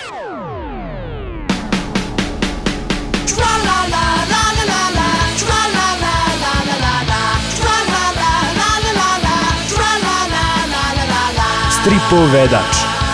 Stripovedač.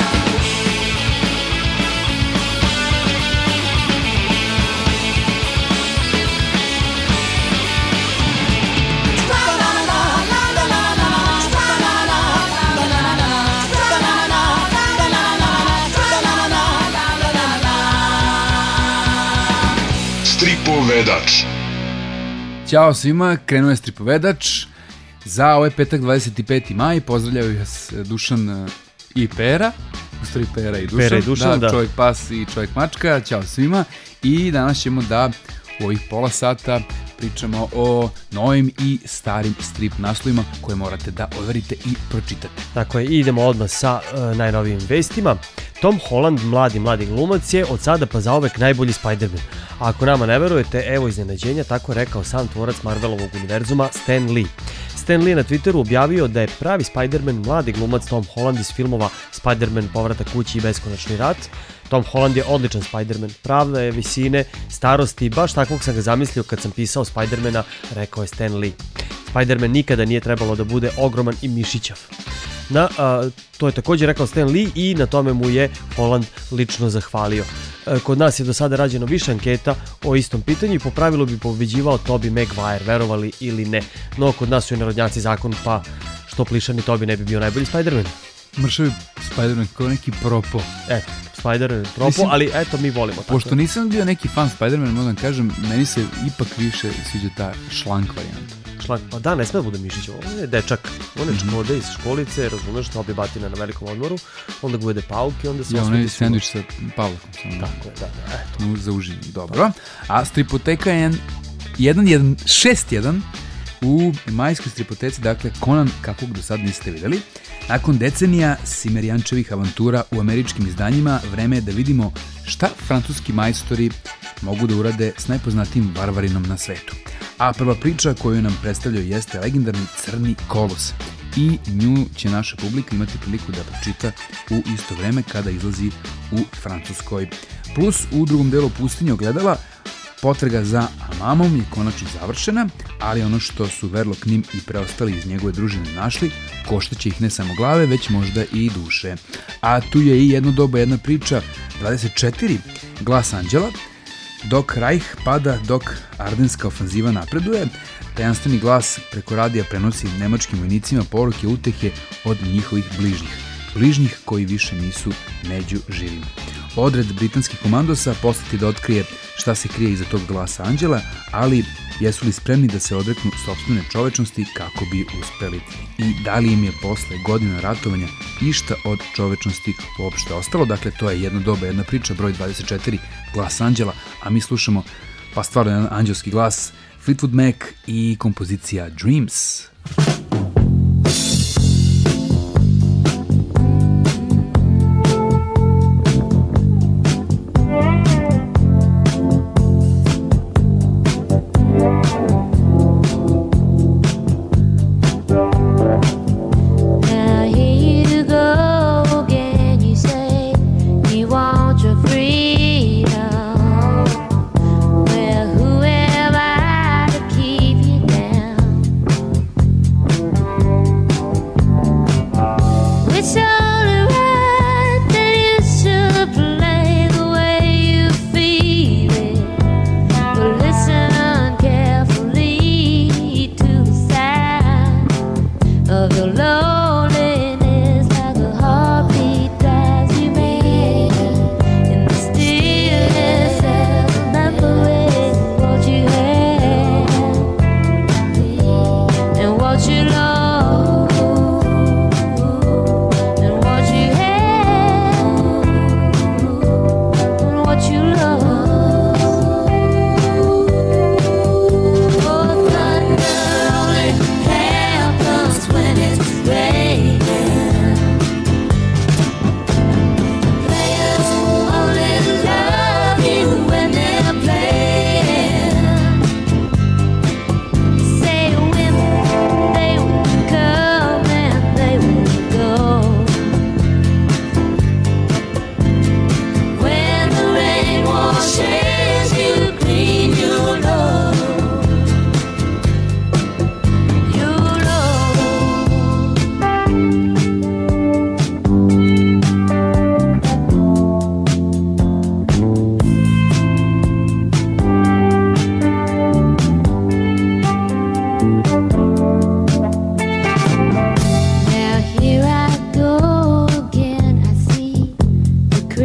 Stripovedač. Ćao svima, krenuo je Stripovedač. Za ovaj petak 25. maj pozdravljaju vas Dušan i Pera. U stvari Pera i Dušan. Pera i Dušan, da. Čovjek pas i čovjek mačka. Ćao svima. I danas ćemo da u ovih pola sata pričamo o novim i starim strip naslovima koje morate da overite i pročitate. Tako je, idemo odmah sa najnovijim vestima. Tom Holland, mladi glumac je od sada pa zauvek najbolji Spider-Man. A ako nama ne verujete, evo iznenađenja, tako je rekao sam tvorac Marvelovog univerzuma Stan Lee. Stan Lee na Twitteru objavio da je pravi Spider-Man mladi glumac Tom Holland iz filmova Spider-Man, Povratak kući i Beskonačni rat. Tom Holland je odličan Spider-Man, pravda je visine, starosti, baš takvog sam ga zamislio kad sam pisao Spider-mana, rekao je Stan Lee. Spider-Man nikada nije trebalo da bude ogroman i mišićav. To je također rekao Stan Lee i na tome mu je Holland lično zahvalio. Kod nas je do sada rađeno više anketa o istom pitanju i po pravilu bi pobeđivao Tobey Maguire, verovali ili ne. No kod nas su i narodnjaci zakon, pa što plišani Tobey ne bi bio najbolji Spider-Man. Mršavi Spider-Man kao neki propo. Spider-Man propo, mislim, ali eto mi volimo tako. Pošto nisam bio neki fan Spider-Man, mogu da kažem, meni se ipak više sviđa ta šlank varijanta. Pa da, ne sme da bude mišić, on je dečak, on je ode iz školice, razumeš, Tobi batina na velikom odmoru, onda ga ujede pauke, onda se... Ja, onaj sandvič sa pavlakom. Tako je, da, eto. No, za užinu, dobro. A Stripoteka je 1.1.6.1 u majskoj stripoteci, dakle Conan kakvog do sad niste videli. Nakon decenija Simerijančevih avantura u američkim izdanjima, vreme je da vidimo šta francuski majstori mogu da urade s najpoznatijim varvarinom na svetu. A prva priča koju nam predstavljaju jeste legendarni Crni kolos. I nju će naša publika imati priliku da pročita u isto vreme kada izlazi u Francuskoj. Plus u drugom delu Pustinje ogledala potraga za Amamom je konačno završena, ali ono što su Verloc, Nim i preostali iz njegove družine našli, koštaće ih ne samo glave, već možda i duše. A tu je i jedno doba, jedna priča, 24, Glas anđela, dok Reich pada, dok Ardenska ofanziva napreduje, tajanstveni glas preko radija prenosi nemačkim vojnicima poruke utehe od njihovih bližnjih koji više nisu među živima. Odred britanskih komandosa postati da otkrije šta se krije iza tog glasa anđela, ali jesu li spremni da se odreknu sopstvene čovečnosti kako bi uspeli? I da li im je posle godina ratovanja išta od čovečnosti uopšte ostalo? Dakle, to je jedno doba, jedna priča, broj 24, Glas anđela, a mi slušamo pa stvarno jedan anđelski glas, Fleetwood Mac i kompozicija Dreams.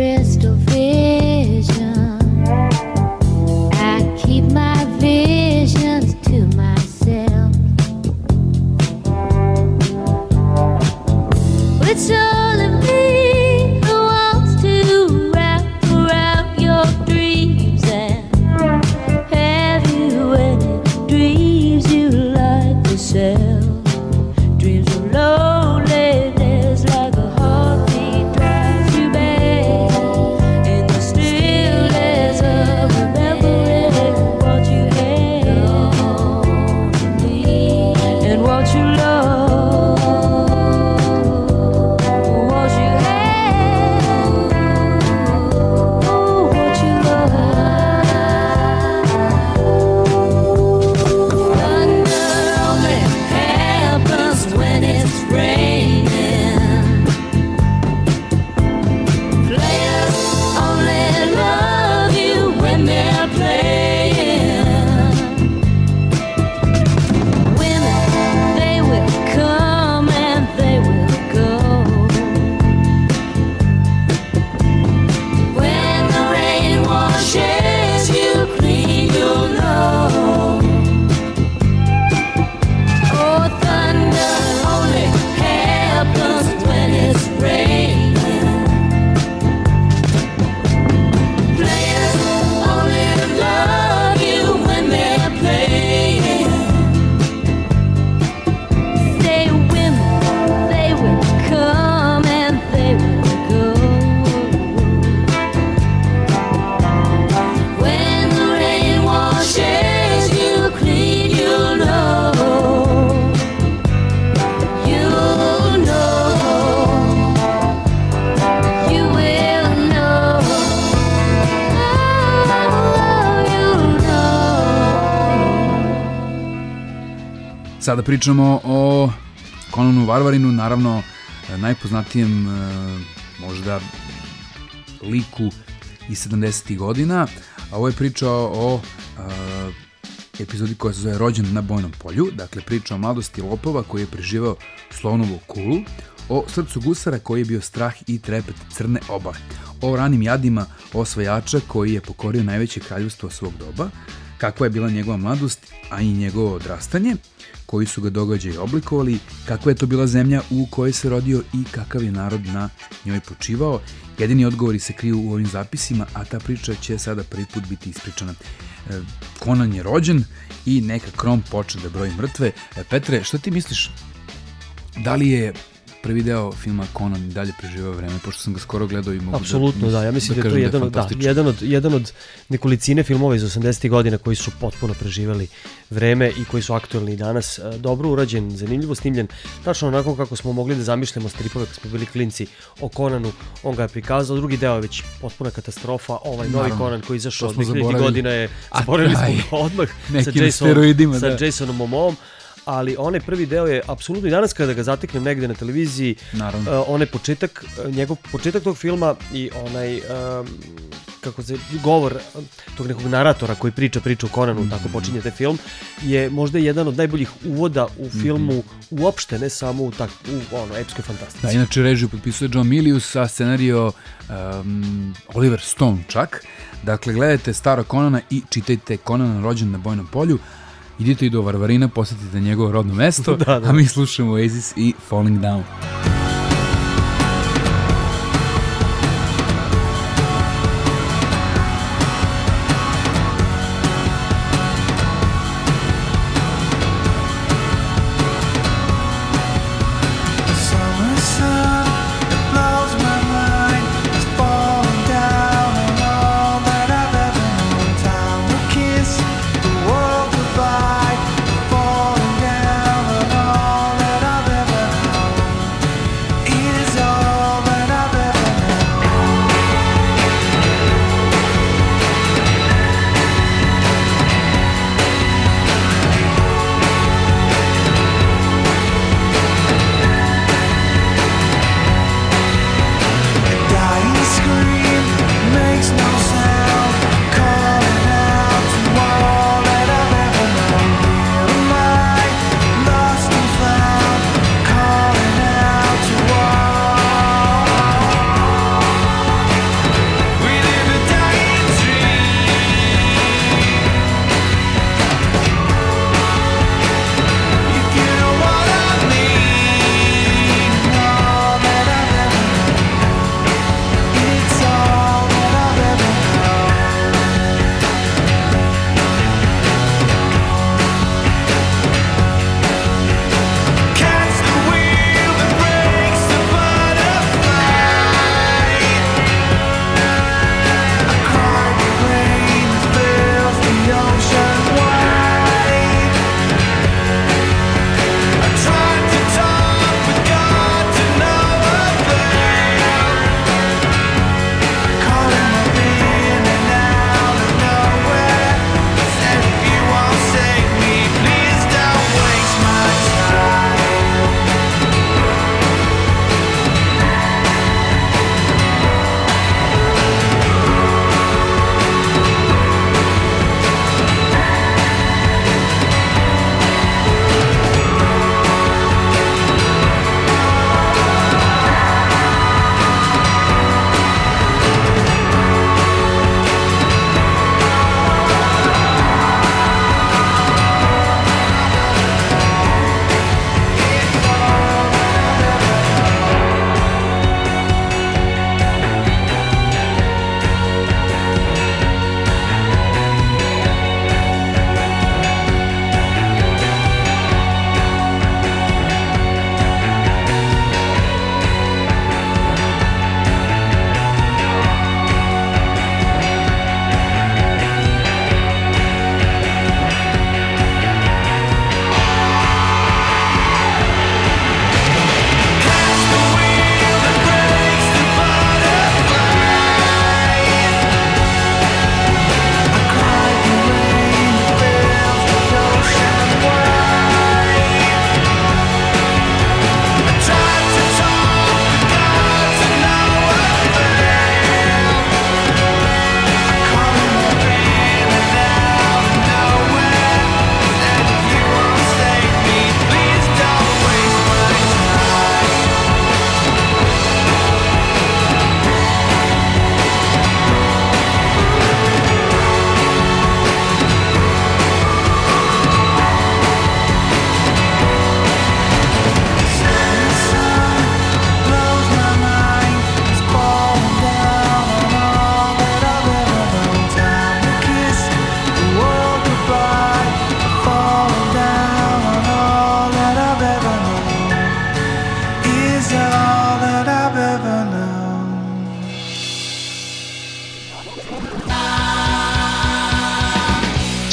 crystal vision. I keep my visions to myself. It's only me who wants to wrap around your dreams. And have you any dreams you like to sell? Dreams of loneliness like a heartbeat drives you back in the stillness of remembering what you had and what you love. Sada pričamo o Conanu Varvarinu, naravno najpoznatijem možda liku iz 70. godina, a ovo je priča o epizodi koja se zove Rođen na bojnom polju, dakle priča o mladosti lopova koji je preživao slonovu kulu, o srcu gusara koji je bio strah i trepet crne obale, o ranim jadima osvajača koji je pokorio najveće kraljevstvo svog doba, kakva je bila njegova mladost, a i njegovo odrastanje, koji su ga događaji oblikovali, kakva je to bila zemlja u kojoj se rodio i kakav je narod na njoj počivao. Jedini odgovori se kriju u ovim zapisima, a ta priča će sada prvi put biti ispričana. Conan je rođen i neka Krom počne da broji mrtve. Petre, što ti misliš, da li je prvi deo filma Conan i dalje preživao vreme, pošto sam ga skoro gledao i mogu apsolutno, da, ja mislim da je to jedan od nekolicine filmova iz 80. godina koji su potpuno preživeli vreme i koji su aktuelni danas. Dobro urađen, zanimljivo snimljen, tačno onako kako smo mogli da zamišljamo stripove kad smo bili klinci o Conanu, on ga je prikazao, drugi deo je već potpuna katastrofa, ovaj novi Conan koji je izašao od 2000 godina je, zaboravili smo ga odmah sa Jasonom Momom. Ali onaj prvi deo je apsolutno, i danas kada ga zateknem negde na televiziji, onaj početak, njegov početak tog filma i onaj kako se govor tog nekog naratora koji priča o Conanu, tako počinje taj film, je možda jedan od najboljih uvoda u filmu uopšte, ne samo u epskoj fantastici. Da, inače režiju potpisuje John Milius, a scenario Oliver Stone čak. Dakle, gledajte staro Conana i čitajte Conan rođen na bojnom polju. Idite i do Varvarina, posjetite njegovo rodno mesto, a mi slušamo Oasis i Falling Down.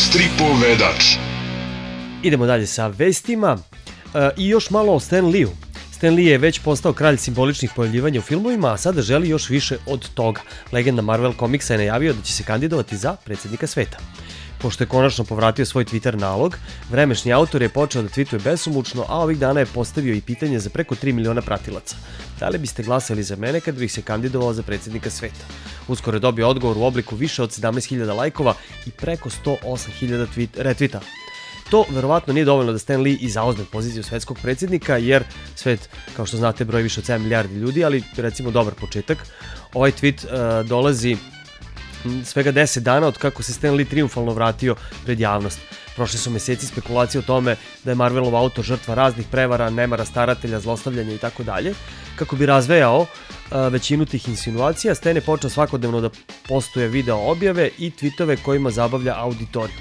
Stripovedač. Idemo dalje sa vestima i još malo o Stan Leeu. Stan Lee je već postao kralj simboličnih pojavljivanja u filmovima, a sada želi još više od toga. Legenda Marvel Comicsa je najavio da će se kandidovati za predsjednika sveta. Pošto je konačno povratio svoj Twitter nalog, vremešni autor je počeo da tweetuje besomučno, a ovih dana je postavio i pitanje za preko 3 miliona pratilaca. Da li biste glasali za mene kad bih se kandidovao za predsjednika sveta? Uskoro je dobio odgovor u obliku više od 17.000 lajkova i preko 108.000 retvita. To verovatno nije dovoljno da Stan Lee i zauzme poziciju svetskog predsjednika, jer svet, kao što znate, broji više od 7 milijardi ljudi, ali recimo dobar početak. Ovaj tweet dolazi svega 10 dana od kako se Stan Lee triumfalno vratio pred javnost. Prošli su meseci spekulacije o tome da je Marvelov autor žrtva raznih prevara, nemara staratelja, zlostavljanja i tako dalje. Kako bi razvejao većinu tih insinuacija, Stan je počeo svakodnevno da postuje video objave i tweetove kojima zabavlja auditorijum.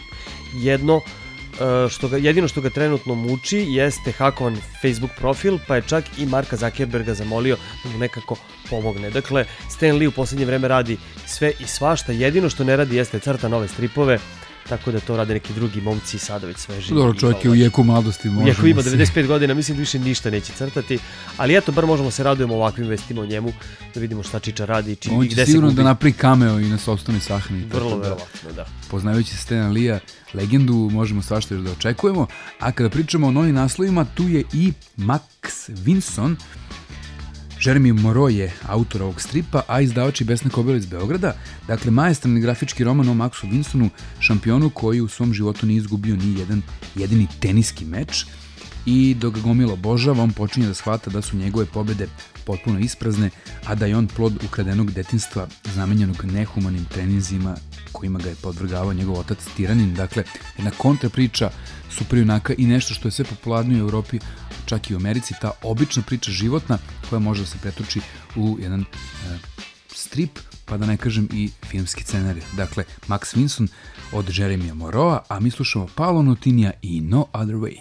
Jedino što ga trenutno muči jeste hakovan Facebook profil, pa je čak i Marka Zuckerberga zamolio da mu nekako pomogne. Dakle, Stan Lee u posljednje vreme radi sve i svašta, jedino što ne radi jeste crta nove stripove, tako da to rade neki drugi momci sada već sveži. Dobro, čovjek je u jeku mladosti. U jeku ima 95 godina, mislim da više ništa neće crtati, ali eto, bar možemo se radujemo ovakvim vestima o njemu, da vidimo šta Čiča radi i gde se gubi. On će sigurno da napravi cameo i na sopstvenoj sahrani. Vrlo verovatno, da. Poznajući Stana Leea, legendu, možemo svašta još da očekujemo, a kada pričamo o novim naslovima, tu je i Max Winson. Jeremy Moreau je autor ovog stripa, a izdavač i Besna Kobela iz Beograda. Dakle, maestralni grafički roman o Maxu Winsonu, šampionu koji u svom životu nije izgubio ni jedan jedini teniski meč. I dok ga gomila obožava, on počinje da shvata da su njegove pobede potpuno isprazne, a da je on plod ukradenog detinjstva zamenjenog nehumanim treninzima kojima ga je podvrgavao njegov otac tiranin. Dakle, jedna kontra priča, super junaka i nešto što je sve popularnije u Evropi, čak i u Americi, ta obična priča životna koja može da se pretoči u jedan strip, pa da ne kažem i filmski scenarij. Dakle, Max Winson od Jeremya Moreau, a mi slušamo Paolo Nutinija i No Other Way.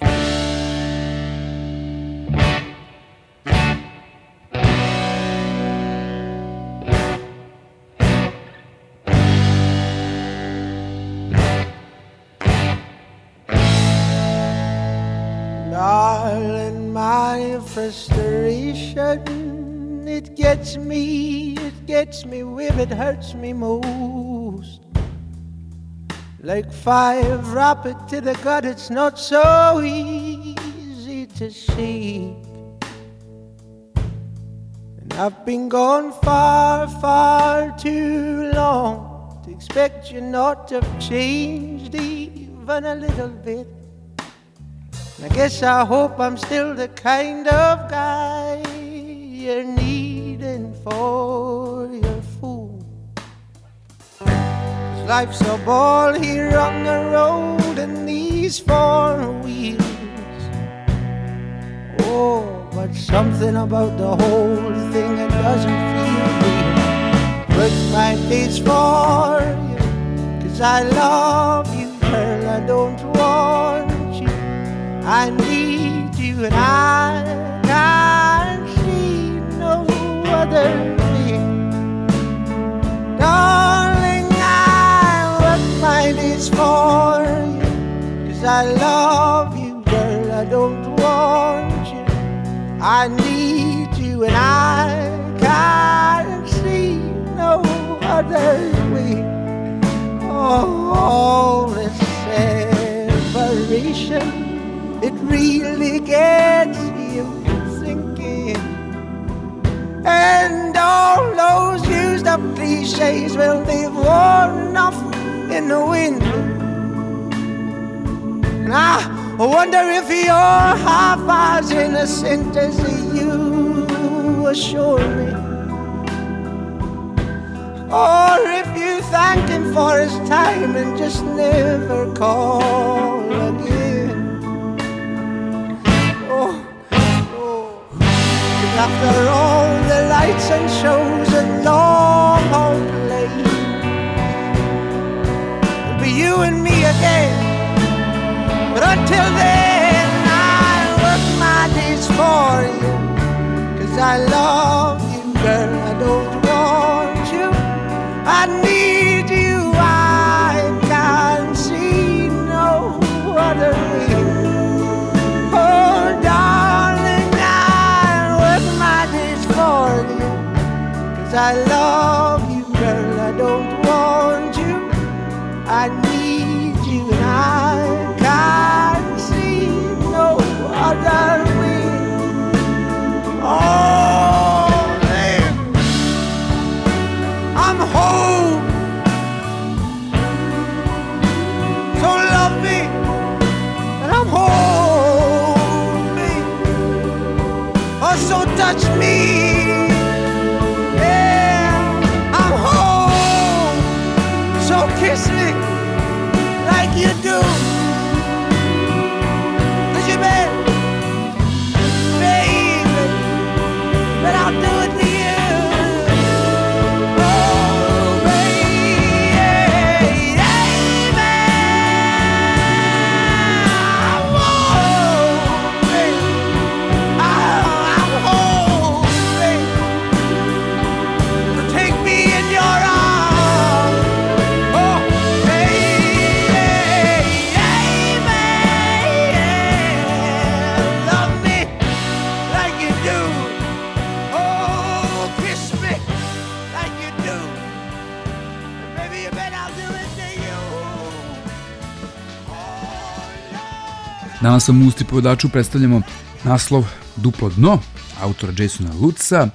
Darling, my frustration, it gets me where it hurts me most. Like fire rapid to the gut, it's not so easy to see. And I've been gone far, far too long to expect you not to have changed even a little bit. I guess I hope I'm still the kind of guy you're needing for your fool. 'Cause life's a ball here on the road and these four wheels. Oh, but something about the whole thing, it doesn't feel real. Work my days for you, 'cause I love you, girl, I don't want you. I need you and I can't see no other way. Darling, I work my days for you, 'cause I love you, girl, I don't want you. I need you and I can't see no other way. Oh, this separation, it really gets you thinking. And all those used up cliches, well, they've worn off in the wind. And I wonder if you're half as innocent as you assure me, or if you thank him for his time and just never call again. After all the lights and shows and long haul plays, it'll be you and me again. But until then, I work my days for you, 'cause I love you, girl, I don't want you. I need you, I can't see I love you, girl, I don't want you. I need you and I can't see no other way. Oh, babe, I'm home. So love me, and I'm home, babe. Oh, so touch me. Kiss me like you do, 'cause you bet, baby, that I'll do it to you. Oh, baby, I'm home, baby. I'm home, baby. So take me in your arms. Danas vam u Stripovedaču predstavljamo naslov Duplo dno, autora Jasona Lutza,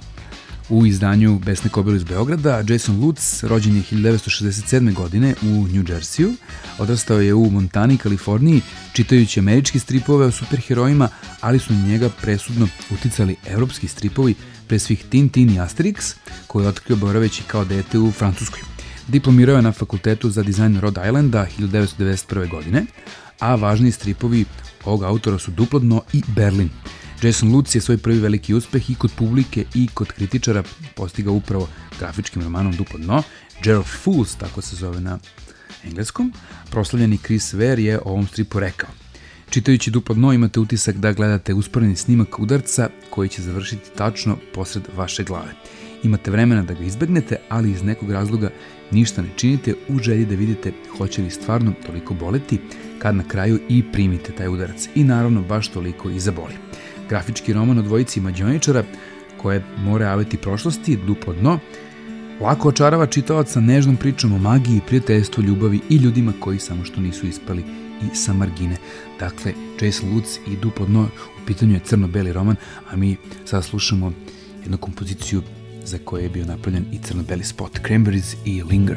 u izdanju Besne kobile iz Beograda. Jason Lutz rođen je 1967. godine u New Jersey-u, odrastao je u Montani, Kaliforniji, čitajući američke stripove o superherojima, ali su na njega presudno uticali evropski stripovi, pre svih Tintin i Asterix, koji je otkrio boraveći kao dete u Francuskoj. Diplomirao je na fakultetu za dizajn Rhode Islanda 1991. godine, a važniji stripovi ovog autora su Duplo dno i Berlin. Jason Lutz je svoj prvi veliki uspeh i kod publike i kod kritičara postigao upravo grafičkim romanom Duplo dno. Jar of Fools, tako se zove na engleskom. Proslavljeni Chris Ware je o ovom stripu rekao: čitajući Duplo dno imate utisak da gledate usporeni snimak udarca koji će završiti tačno posred vaše glave. Imate vremena da ga izbegnete, ali iz nekog razloga ništa ne činite u želji da vidite hoće li stvarno toliko boleti kad na kraju i primite taj udarac. I naravno baš toliko i zaboli. Grafički roman o dvojici mađioničara koje more aveti prošlosti, Duplo dno, lako očarava čitalaca nežnom pričom o magiji, prijateljstvu, ljubavi i ljudima koji samo što nisu ispali i sa margine. Dakle, Jason Lutz i Duplo dno, u pitanju je crno-beli roman, a mi sada slušamo jednu kompoziciju za koje je bio napravljen i crno-beli spot, Cranberries i Linger.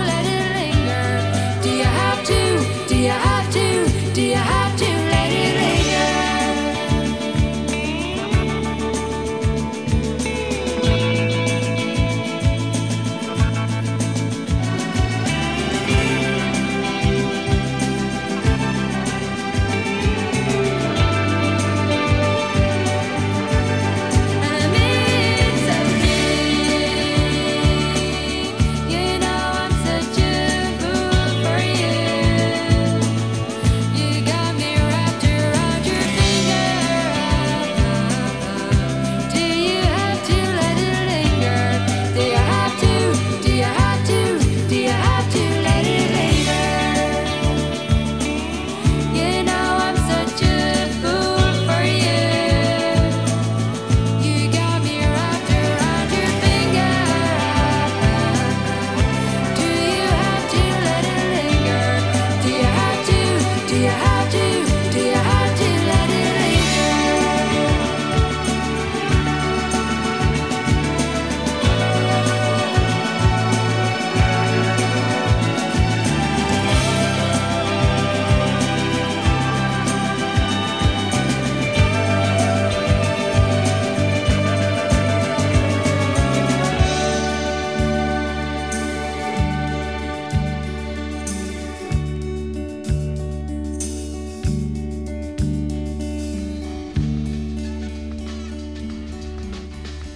Do you have to let it linger?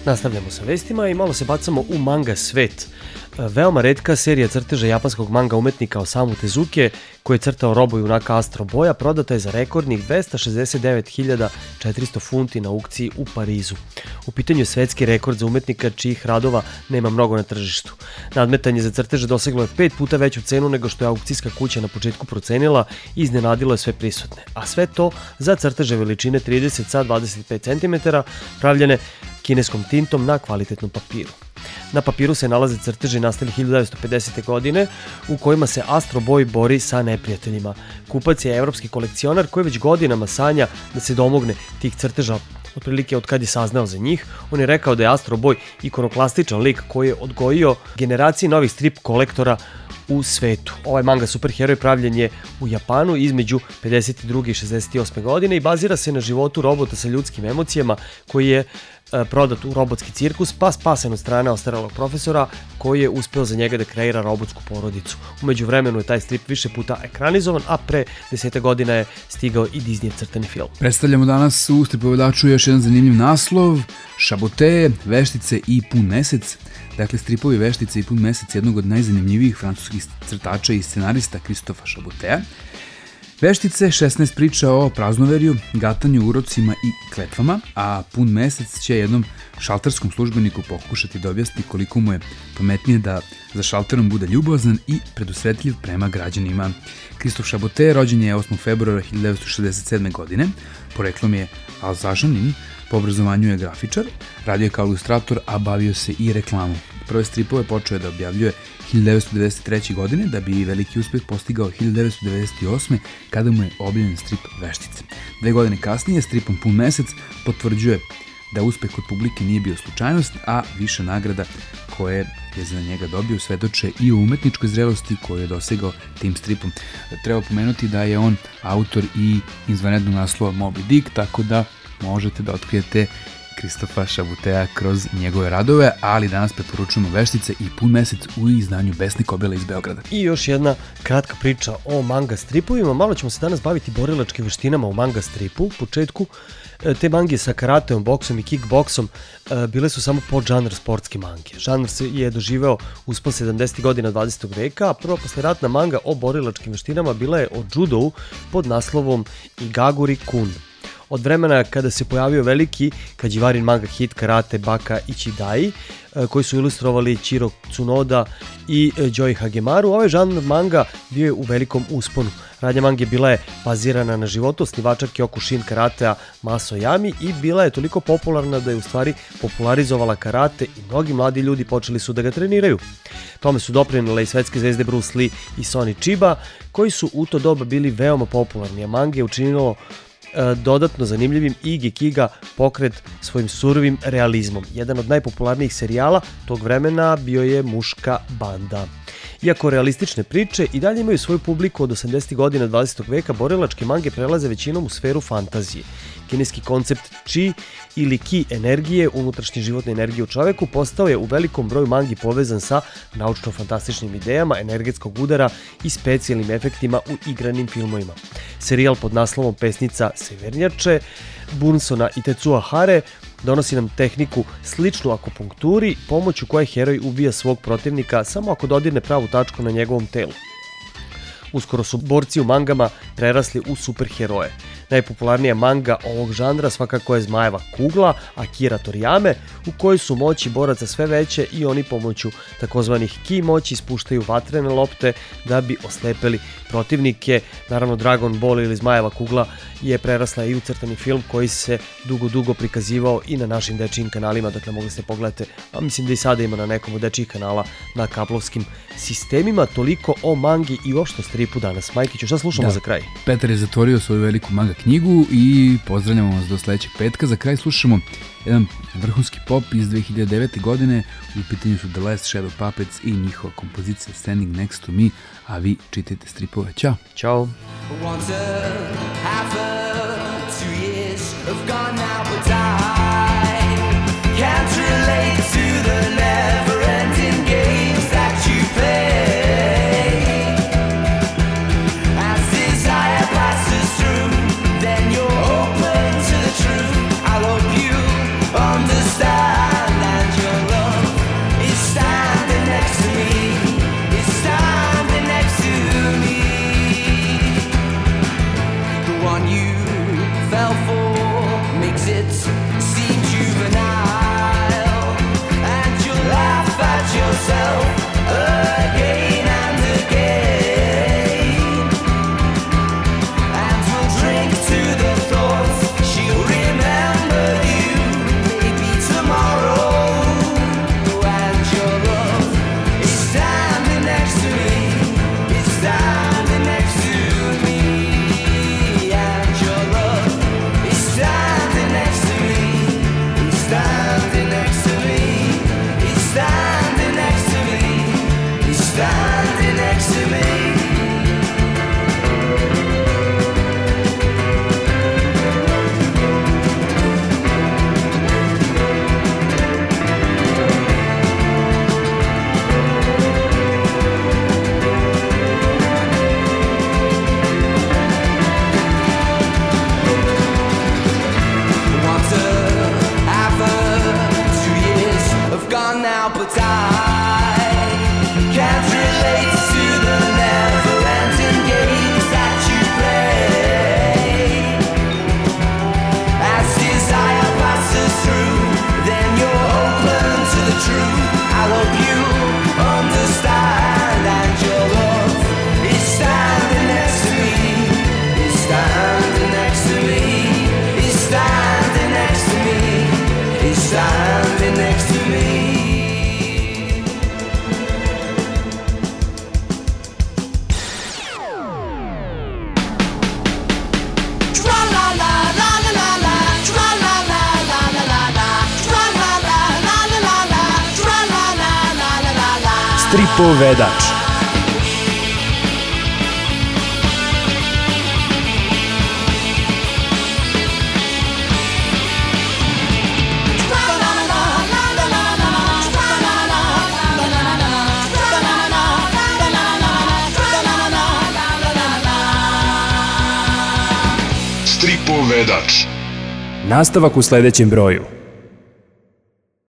Nastavljamo sa vestima i malo se bacamo u manga svet. Veoma retka serija crteža japanskog manga umetnika Osamu Tezuke, koji je crtao Robo junaka Astro Boya, prodata je za rekordnih 269.400 funti na aukciji u Parizu. U pitanju je svetski rekord za umetnika čijih radova nema mnogo na tržištu. Nadmetanje za crteže doseglo je 5 puta veću cenu nego što je aukcijska kuća na početku procenila i iznenadilo je sve prisutne. A sve to za crteže veličine 30 sa 25 cm, pravljene kineskom tintom na kvalitetnom papiru. Na papiru se nalaze crteži nastali 1950. godine u kojima se Astro Boy bori sa neprijateljima. Kupac je evropski kolekcionar koji već godinama sanja da se domogne tih crteža, otprilike od kad je saznao za njih. On je rekao da je Astro Boy ikonoklastičan lik koji je odgojio generaciji novih strip kolektora u svetu. Ovaj manga superheroj pravljen je u Japanu između 52. i 68. godine i bazira se na životu robota sa ljudskim emocijama koji je prodat u robotski cirkus, pa spasen od strane ostarelog profesora koji je uspeo za njega da kreira robotsku porodicu. Umeđu vremenu je taj strip više puta ekranizovan, a pre 10 godina je stigao i Disneyev crtani film. Predstavljamo danas u stripovedaču još jedan zanimljiv naslov, Šabote, Veštice i Pun mesec. Dakle, stripovi Veštice i Pun mesec jednog od najzanimljivijih francuskih crtača i scenarista Kristofa Šabotea. Veštice, 16 priča o praznoverju, gatanju, urocima i kletvama, a Pun mesec će jednom šalterskom službeniku pokušati da objasni koliko mu je pametnije da za šalterom bude ljubazan i predusretljiv prema građanima. Kristof Šabote rođen je 8. februara 1967. godine, poreklom je Alzažanin, po obrazovanju je grafičar, radio je kao ilustrator, a bavio se i reklamom. Prve stripove počeo je da objavljuje 1993. godine, da bi veliki uspeh postigao 1998. kada mu je objavljen strip Veštice. 2 godine kasnije stripom Pun mesec potvrđuje da uspeh kod publike nije bio slučajnost, a više nagrada koje je za njega dobio svedoče i o umetničkoj zrelosti koju je dosegao tim stripom. Treba pomenuti da je on autor i izvanrednog naslova Moby Dick, tako da možete da otkrijete Kristofa Šabotea kroz njegove radove, ali danas preporučujemo Veštice i Pun mesec u izdanju Besne Kobile iz Beograda. I još jedna kratka priča o manga stripovima. Malo ćemo se danas baviti borilačkim veštinama u manga stripu. U početku te mange sa karateom, boksom i kickboksom bile su samo podžanr sportske mange. Žanr se je doživeo uspon 70. godina 20. veka, a prva posleratna manga o borilačkim veštinama bila je o judou pod naslovom Igaguri Kun. Od vremena kada se pojavio veliki Kađivarin manga hit Karate Baka Ichidai, koji su ilustrovali Chiro Tsunoda i Joey Hagemaru, ovaj žanr manga bio je u velikom usponu. Radnja mange bila je bazirana na životu osnivača Kyokushin karatea Maso Yami i bila je toliko popularna da je u stvari popularizovala karate i mnogi mladi ljudi počeli su da ga treniraju. Tome su doprinele i svetske zvezde Bruce Lee i Sonny Chiba, koji su u to doba bili veoma popularni, a mange je učinilo dodatno zanimljivim i Gekiga pokret svojim surovim realizmom. Jedan od najpopularnijih serijala tog vremena bio je Muška banda. Iako realistične priče i dalje imaju svoju publiku od 80. godina 20. veka, borilačke mange prelaze većinom u sferu fantazije. Kineski koncept chi ili ki energije, unutrašnje životne energije u čoveku, postao je u velikom broju mangi povezan sa naučno-fantastičnim idejama, energetskog udara i specijalnim efektima u igranim filmovima. Serijal pod naslovom Pesnica Severnjače Bunsona i Tetsuo Hare donosi nam tehniku sličnu akupunkturi, pomoću koje heroj ubija svog protivnika samo ako dodirne pravu tačku na njegovom telu. Uskoro su borci u mangama prerasli u superheroje. Najpopularnija manga ovog žanra svakako je Zmajeva kugla Akira Toriyame, u kojoj su moći boraca sve veće i oni pomoću takozvanih ki moći spuštaju vatrene lopte da bi oslepeli protivnike. Naravno, Dragon Ball ili Zmajeva kugla je prerasla i u crtani film koji se dugo prikazivao i na našim dečijim kanalima, dakle mogli ste pogledati, a mislim da i sada ima na nekom od dečijih kanala na kablovskim sistemima. Toliko o mangi i uopšte stripu danas. Majkiću, šta slušamo za kraj? Petar je zatvorio svoju veliku manga knjigu i pozdravljamo vas do sledećeg petka. Za kraj slušamo jedan vrhunski pop iz 2009. godine. U pitanju su The Last Shadow Puppets i njihova kompozicija Standing Next to Me, a vi čitajte stripove. Ćao! Ćao! Once half of 2 years have gone now, but I can't relate to the never-ending games that you play. As desire passes through, then you're open to the truth. I hope you understand. standing next to me. Stripovedač. Stripovedač. Nastavak u sledećem broju.